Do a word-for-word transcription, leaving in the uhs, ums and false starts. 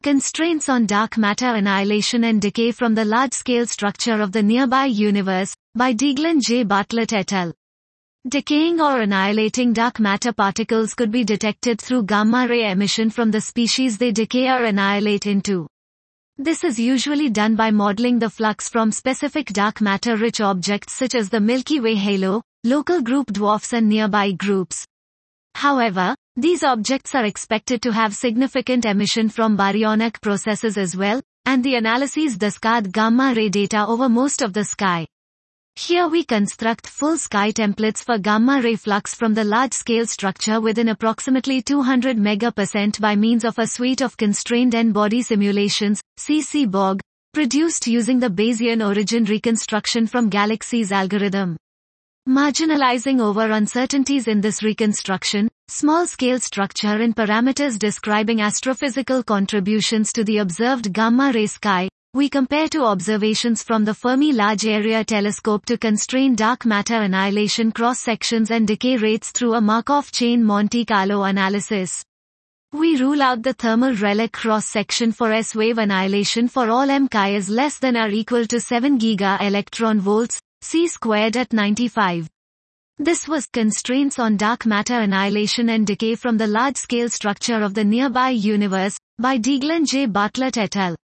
Constraints on Dark Matter Annihilation and Decay from the Large-Scale Structure of the Nearby Universe, by Deglan J. Bartlett et al. Decaying or annihilating dark matter particles could be detected through gamma-ray emission from the species they decay or annihilate into. This is usually done by modeling the flux from specific dark matter-rich objects such as the Milky Way halo, local group dwarfs and nearby groups. However, these objects are expected to have significant emission from baryonic processes as well, and the analyses discard gamma-ray data over most of the sky. Here we construct full sky templates for gamma-ray flux from the large-scale structure within approximately two hundred megapercent by means of a suite of constrained N-body simulations, C C B O G, produced using the Bayesian origin reconstruction from Galaxy's algorithm. Marginalizing over uncertainties in this reconstruction, small-scale structure and parameters describing astrophysical contributions to the observed gamma-ray sky, we compare to observations from the Fermi Large Area Telescope to constrain dark matter annihilation cross-sections and decay rates through a Markov chain Monte Carlo analysis. We rule out the thermal relic cross-section for S-wave annihilation for all m chi is less than or equal to seven giga electron volts, C squared at ninety-five. This was Constraints on Dark Matter Annihilation and Decay from the Large-Scale Structure of the Nearby Universe, by Deglan J. Bartlett et al.